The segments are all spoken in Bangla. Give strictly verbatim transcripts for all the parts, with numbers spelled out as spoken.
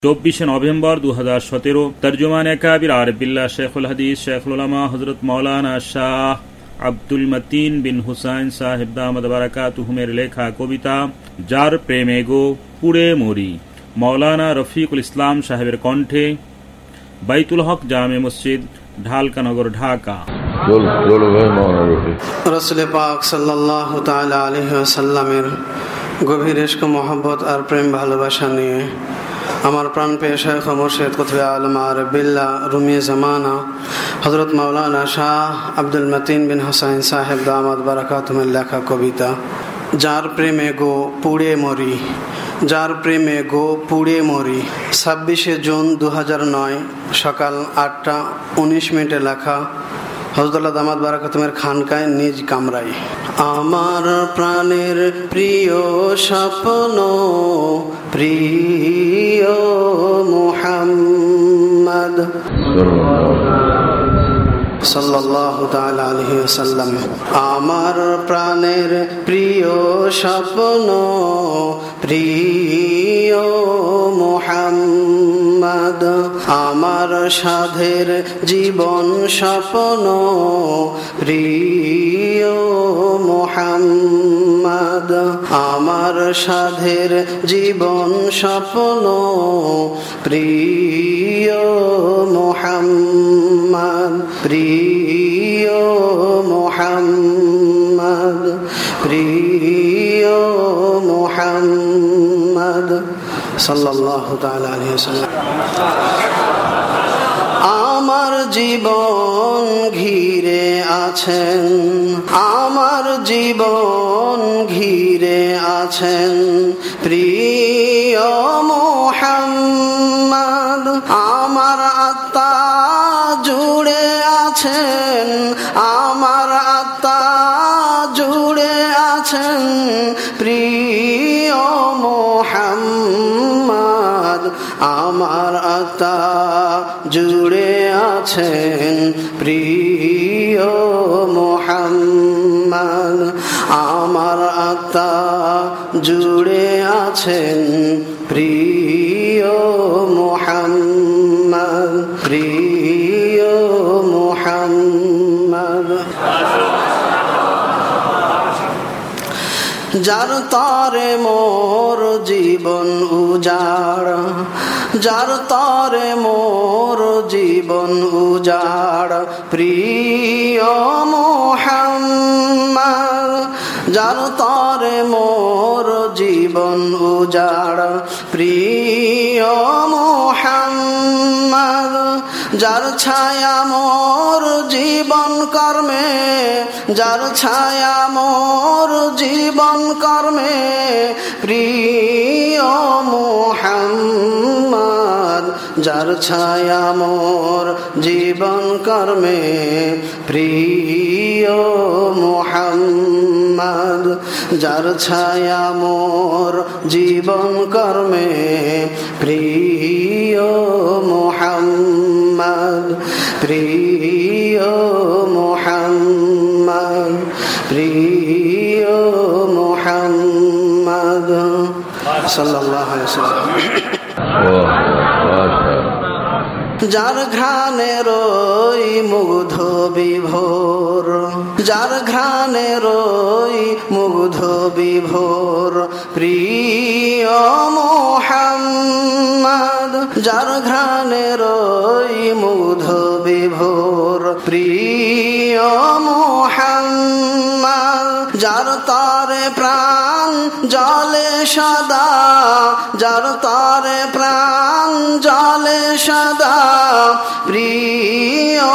চব্বিশে নভেম্বর দু হাজার সতেরো তর্জমানে কাবির আরবিল্লাহ শেখুল হাদিস শেখুল উলামা হযরত মাওলানা শাহ আব্দুল মতিন বিন হুসাইন সাহেব দামাদ বারাকাতুহুমের লেখা কবিতা যার প্রেমে গো পুড়ে মরি, মাওলানা রফিকুল ইসলাম সাহেবের কণ্ঠে, বাইতুল হক জামে মসজিদ, ঢালকানগর, ঢাকা। রাসূল পাক সাল্লাল্লাহু তাআলা আলাইহি ওয়াসাল্লামের গভীর ইশক, মহব্বত আর প্রেম ভালোবাসা নিয়ে আমার প্রাণপ্রিয় শাইখ ও মুর্শিদ কুতুবে আলম আরবিল্লাহ রুমি জামানা হযরত মাওলানা শাহ আব্দুল মতিন বিন হুসাইন সাহেব দামাদ বারাকাতুহুমের লেখা কবিতা যার প্রেমে গো পুড়ে মরি, যার প্রেমে গো পুড়ে মরি। ছাব্বিশে জুন দু হাজার নয় সকাল আটটা উনিশ মিনিটে লেখা, হযরতুল্লাহ দামাদ বারাকাতুহুমের খানকায় নিজ কামরায়। আমার প্রাণের প্রিয় স্বপ্ন প্রিয় মুহাম্মদ সাল্লাল্লাহু তাআলা আলাইহি ওয়াসাল্লাম। আমার প্রাণের প্রিয় স্বপ্ন প্রিয় মুহাম্মদ, আমার সাধের জীবন স্বপ্ন প্রিয় মুহাম্মদ, আমার সাধের জীবন স্বপ্ন প্রিয় মুহাম্মদ, প্রিয় মুহাম্মদ, প্রিয় মুহাম্মদ সাল্লাল্লাহু তাআলা আলাইহি ওয়াসাল্লাম। আমার জীবন ঘিরে আছেন, আমার জীবন ঘিরে আছেন প্রিয় মুহাম্মদ, আমার আত্মা জুড়ে আছেন, আমার আত্মা জুড়ে আছেন প্রিয় মুহাম্মদ, আমার আত্মা জুড়ে আছেন প্রিয় মুহাম্মদ, আমার আত্মা জুড়ে আছেন প্রিয় মুহাম্মদ, প্রিয় মুহাম্মদ। যার তরে মোর জীবন উজাড়, যার তরে মোর জীবন উজাড় প্রিয় মুহাম্মদ, যার তরে মোর জীবন উজাড় প্রিয় মুহাম্মদ, যার ছায়া মোর জীবন কর্মে, যার ছায়া মোর জীবন কর্মে প্রিয় মুহাম্মদ, যার ছায়া মোর জীবন কর্মে প্রিয় মুহাম্মদ, যার ছায়া মোর জীবন কর্মে প্রিয় মুহাম্মদ, প্রিয় মুহাম্মদ, প্রিয় মুহাম্মদ সাল্লাল্লাহু আলাইহি ওয়াসাল্লাম। যার ঘ্রাণের ওই মুগ্ধ বিভোর, যার ঘ্রাণের ওই মুগ্ধ বিভোর প্রিয় মুহাম্মদ, যার ঘ্রাণের ওই মুগ্ধ বিভোর প্রিয় মুহাম্মদ, যার তরে প্রাণ জলে সদা, যার তরে প্রাণ জলে সদা প্রিয়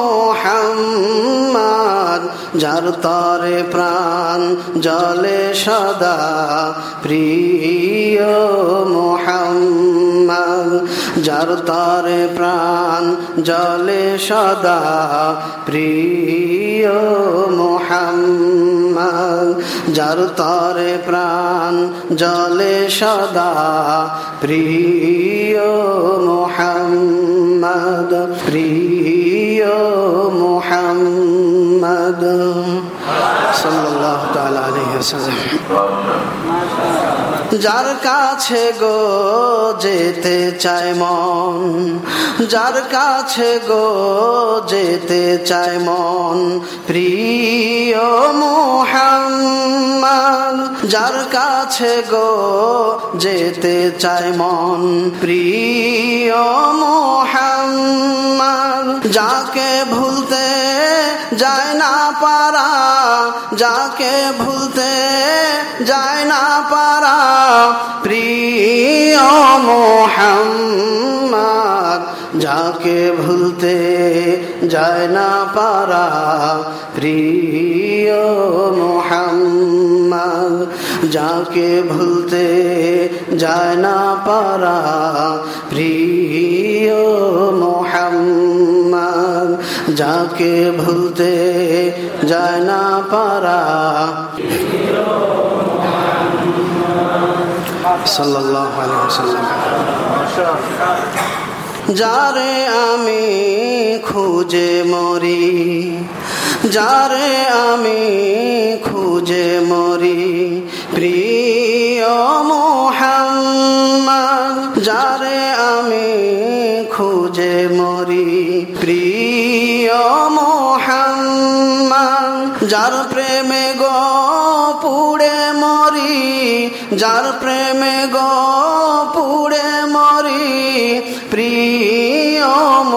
মুহাম্মদ, যার তরে প্রাণ জলে সদা প্রিয় মুহাম্মদ, যার তরে প্রাণ জলে সদা প্রিয় মুহাম্মদ, যার তরে প্রাণ জলে সদা প্রিয় মুহাম্মদ, প্রিয় মুহাম্মদ সাল্লাল্লাহু তাআলা আলাইহি ওয়াসাল্লাম। যার কাছে গো যেতে চায় মন, যার কাছে গো যেতে চায় মন, প্রিয় মুহাম্মদ। যার কাছে গো যেতে চায় মন, প্রিয় মুহাম্মদ। যাকে ভুলতে যায় না পারা, যাকে ভুলতে যায় না পারা, প্রিয় মুহাম্মদ। যাকে ভুলতে যায় না পারা, প্রিয় মুহাম্মদ। যাকে ভুলতে যায় না পারা, প্রিয় মুহাম্মদ। যাকে ভুলতে যায় না পারা, সাল্লাল্লাহু আলাইহি ওয়াসাল্লাম। যারে আমি খুঁজে মরি, যারে আমি খুঁজে মরি, প্রিয় মুহাম্মদ। যারে আমি খুঁজে মরি, প্রিয় মুহাম্মদ। যার প্রেমে গো পুড়ে মরি, যার প্রেমে গো পুড়ে মরি, প্রিয়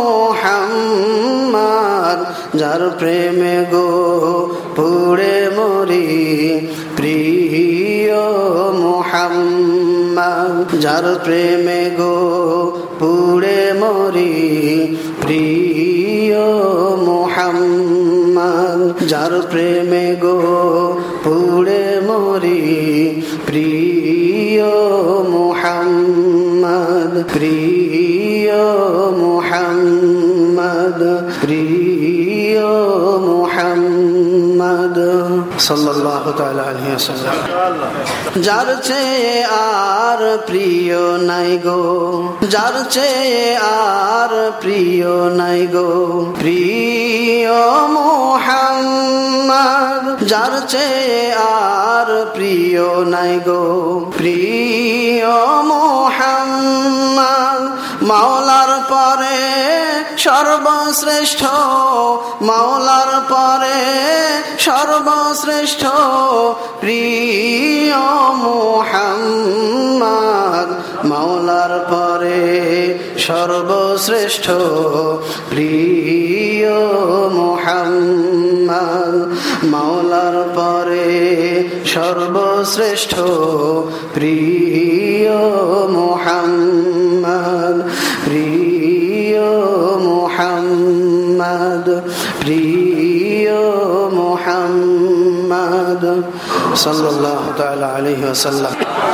মুহাম্মদ। যার প্রেমে গো পুড়ে মরি, প্রিয় মুহাম্মদ। যার প্রেমে গো পুড়ে মরি, প্রিয় মুহাম্মদ। যার প্রেমে গো পুড়ে মরি, প্রিয় মুহাম্মদ। প্রিয় মুহাম্মদ, প্রিয় মুহাম্মদ সাল্লাল্লাহু তাআলা আলাইহি ওয়াসাল্লাম। যার চেয়ে আর প্রিয় নাই গো, যার চেয়ে আর প্রিয় নাই গো, প্রিয় মুহাম্মদ। যার চেয়ে আর প্রিয় নাই গো, প্রিয় মুহাম্মদ। মাওলার পরে সর্বশ্রেষ্ঠ, মাওলার পরে সর্বশ্রেষ্ঠ, প্রিয় মুহাম্মদ। মাওলার পরে সর্বশ্রেষ্ঠ, প্রিয় মুহাম্মদ। মাওলার পরে সর্বশ্রেষ্ঠ, প্রিয় মুহাম্মদ। প্রিয় মুহাম্মদ, প্রিয় মুহাম্মদ সাল্লাল্লাহু তাআলা আলাইহি ওয়াসাল্লাম।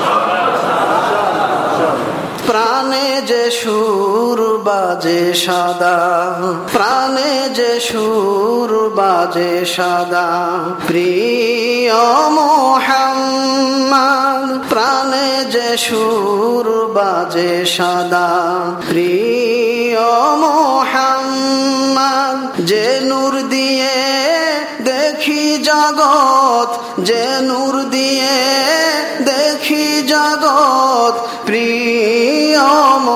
প্রাণে যে সুর বাজে সাদা, প্রাণে যে সুর বাজে সাদা, প্রিয় মুহাম্মদ। প্রাণে যে সুর বাজে সাদা, প্রিয় মুহাম্মদ। যে নূর দিয়ে দেখি জগৎ, যে নূর দিয়ে দেখি জগৎ, প্রিয়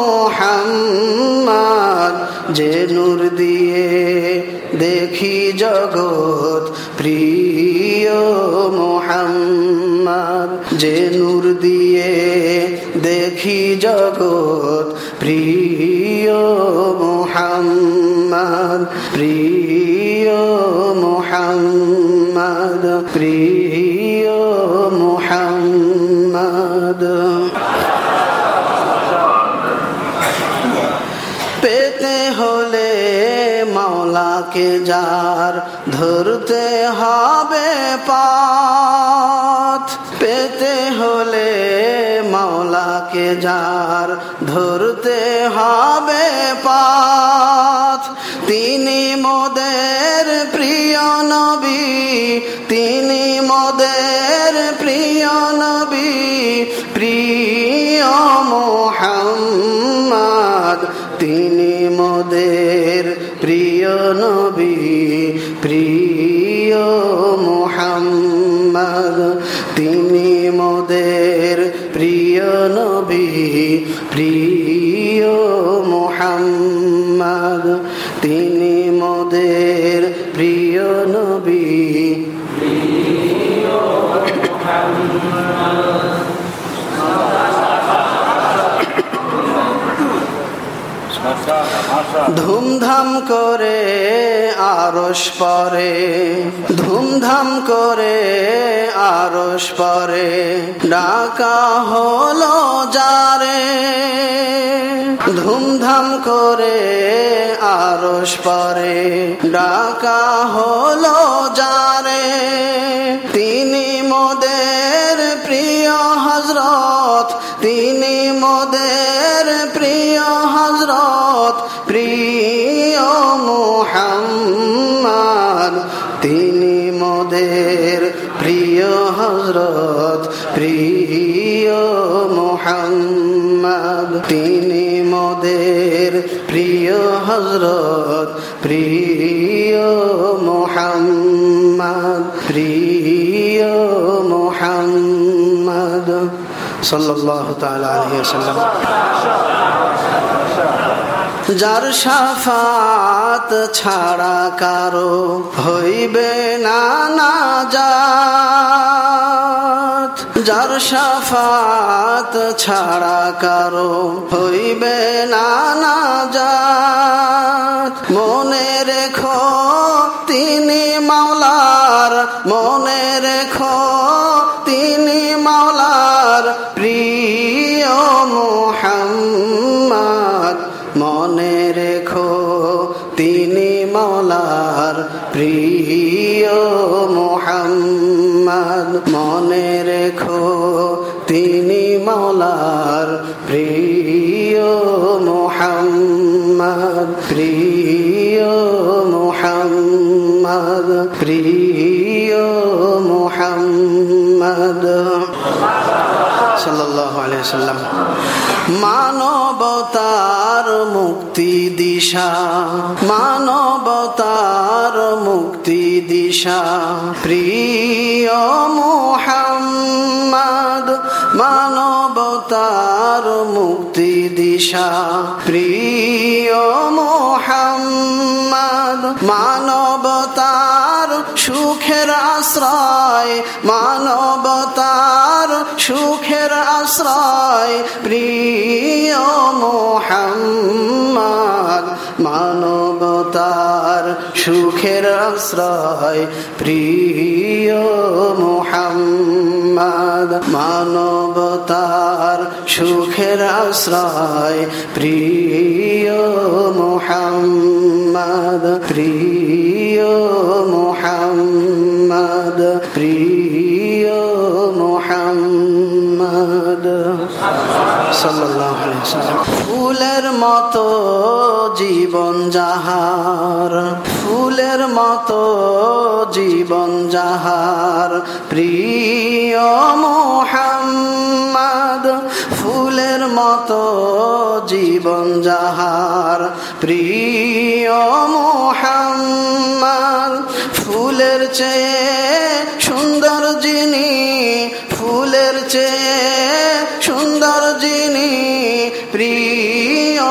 মুহাম্মদ। যে নূর দিয়ে দেখি জগৎ, প্রিয় মুহাম্মদ। যে নূর দিয়ে দেখি জগৎ, প্রিয় মুহাম্মদ। প্রিয় মুহাম্মদ, প্রিয় মুহাম্মদ। পেতে হলে মাওলাকে যার, ধরতে হবে পথ। পেতে হলে মাওলাকে যার, ধরতে হবে পথ। তিনি মোদের প্রিয় নবী, তিনি মোদের প্রিয় নবী, প্রিয় মুহাম্মদ। তিনি মোদের প্রিয় নবী, প্রিয় মুহাম্মদ। তিনি মোদের প্রিয় প্রিয় মুহাম্মদ তিনি মোদের প্রিয় নবী ধুমধাম করে আরশ পরে ধুমধাম করে আরশ পরে ডাকা হলো যারে ধুমধাম করে আরশ পরে ডাকা হলো যারে তিনি মোদের প্রিয় হযরত তিনি মোদের প্রিয় হযরত প্রিয় মুহাম্মদ তিনি মোদের প্রিয় হযরত প্রিয় মুহাম্মদ তিনি মোদের প্রিয় হযরত প্রিয় মুহাম্মদ প্রিয় মুহাম্মদ সাল্লাল্লাহু তাআলা আলাইহি ওয়াসাল্লাম যার শাফাত ছাড়া কারো হইবে না নাজাত যার শাফাত ছাড়া কারো হইবে না নাজাত মনে রেখো তিনি মাওলার মনে রেখো তিনি মাওলার প্রিয় মুহাম্মদ মনে রেখো তিনি মাওলার প্রিয় মুহাম্মদ মনে রেখো তিনি মাওলার প্রিয় মুহাম্মদ প্রিয় মুহাম্মদ প্রিয় মুহাম্মদ সাল্লাল্লাহু আলাইহি ওয়াসাল্লাম মানবতার মুক্তি দিশা মানবতার মুক্তি দিশা প্রিয় মুহাম্মদ মানবতার মুক্তি দিশা প্রিয় মুহাম্মদ মানবতার সুখের আশ্রয় মানবতার সুখের আশ্রয় প্রিয় মুহাম্মদ মানবতার সুখের আশ্রয় প্রিয় মুহাম্মদ মানবতার সুখের আশ্রয় প্রিয় মুহাম্মদ প্রিয় মুহাম্মদ প্রিয় মুহাম্মদ সাল্লাল্লাহু আলাইহি ওয়াসাল্লাম ফুলের মতো জীবন যাহার ফুলের মতো জীবন যাহার প্রিয় মুহাম্মদ ফুলের মতো জীবন যাহার প্রিয় মুহাম্মদ ফুলের চেয়ে সুন্দর যিনি ফুলের চেয়ে সুন্দর যিনি প্রিয়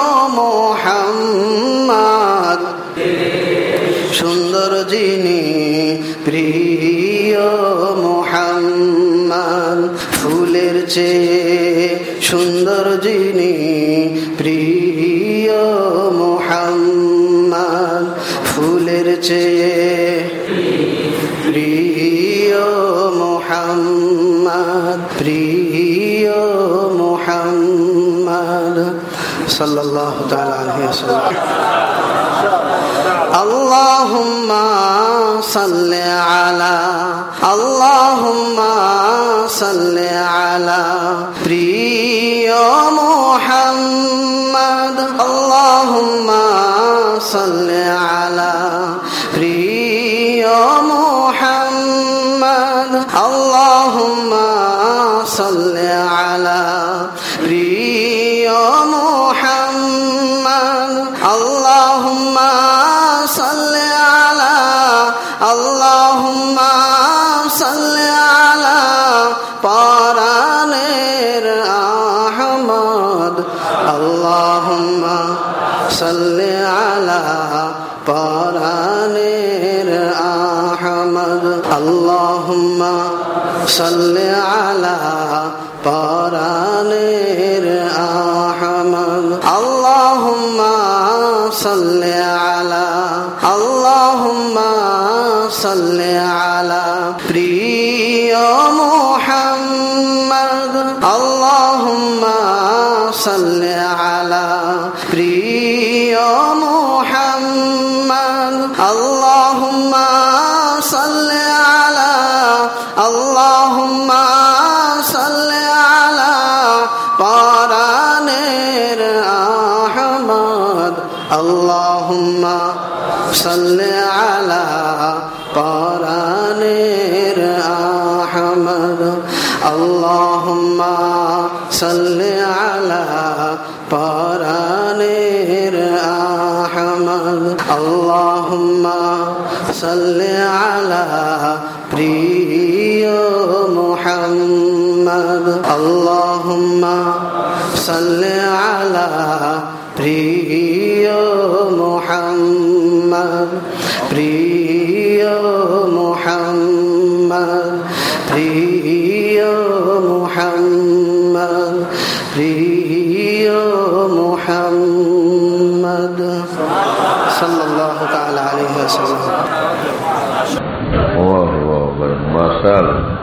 মুহাম্মদ সুন্দর যিনি প্রিয় মুহাম্মদ ফুলের চেয়ে সুন্দর যিনি প্রিয় মুহাম্মদ ফুলের চেয়ে প্রিয় মুহাম্মদ প্রিয় মুহাম্মদ সাল্লাল্লাহু তাআলা আলাইহি ওয়াসাল্লাম আল্লাহুম্মা সাল্লি আলা আল্লাহুম্মা সাল্লি আলা প্রিয় মুহাম্মদ আল্লাহুম্মা সাল্লি আলা প্রিয় মুহাম্মদ আল্লাহুম্মা সাল্লি আলা প্রিয় মুহাম্মদ আল্লাহুম্মা সাল্লি আলা আল্লাহুম্মা সাল্লি আলা পরাণের আহমদ সাল্লি আলা পরানের আহমদ আল্লাহুম্মা সাল্লি আলা পরানের আহমদ আল্লাহুম্মা সাল্লি আলা আল্লাহুম্মা সাল্লি আলা প্রিয় মুহাম্মদ আল্লাহুম্মা সাল্লি আলা প্রিয় মুহাম্মদ আল্লাহুম্মা সাল্লি আলা আল্লাহুম্মা সাল্লি আলা পরানের আহমদ আল্লাহুম্মা সাল্লি আলা পরানের আহমদ আল্লাহুম্মা সাল্লি আলা পরানের আহমদ আল্লাহুম্মা সাল্লি আলা প্রিয় মুহাম্মদ আল্লাহুম্মা সাল্লি আলা প্রিয় মুহাম্মদ প্রিয় মুহাম্মদ প্রিয় মুহাম্মদ প্রিয় মুহাম্মদ সাল্লাল্লাহু তাআলা আলাইহি ওয়াসাল্লাম। ওয়াহ ওয়াহ মাশাআল্লাহ।